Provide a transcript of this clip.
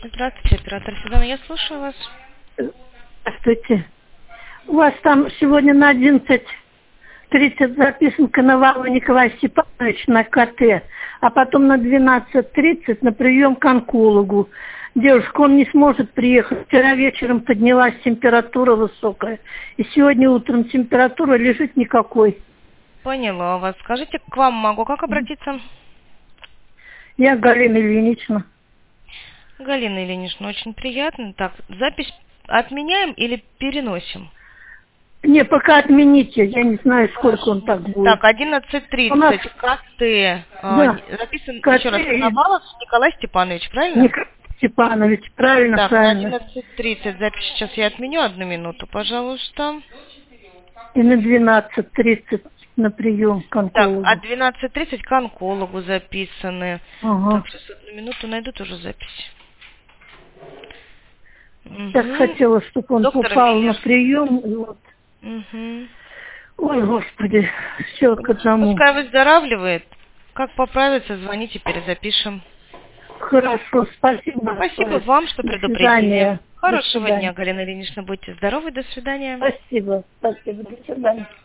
Здравствуйте, оператор Седана, я слушаю вас. Здравствуйте. У вас там сегодня на 11:30 записан Коновалов Николай Степанович на КТ, а потом на 12:30 на прием к онкологу. Девушка, он не сможет приехать. Вчера вечером поднялась температура высокая, и сегодня утром температура лежит никакой. Поняла вас. Скажите, к вам могу как обратиться? Я Галина Ильинична. Галина Ильинична, очень приятно. Так, запись отменяем или переносим? Не, пока отмените, я не знаю, сколько он так будет. Так, 11:30 У нас... КТ. Да. Записан КТ еще раз Коновалов Николай Степанович, правильно? Николай Степанович, правильно, Так, правильно. на 11:30 запись сейчас я отменю. 1 минуту, пожалуйста. И на 12:30 на прием к Так, онкологу. а 12:30 к онкологу записаны. Ага. Так, сейчас 1 минуту, найду тоже запись. Так хотела, чтобы он Доктор попал на Ильинична. прием. И вот. Угу. Ой, Господи, все к одному. Пускай выздоравливает. Как поправится, звоните, перезапишем. Хорошо, спасибо. Спасибо вам, что До предупредили. свидания. До Хорошего свидания. дня, Галина Ильинична. Будьте здоровы. До свидания. Спасибо, спасибо. До свидания.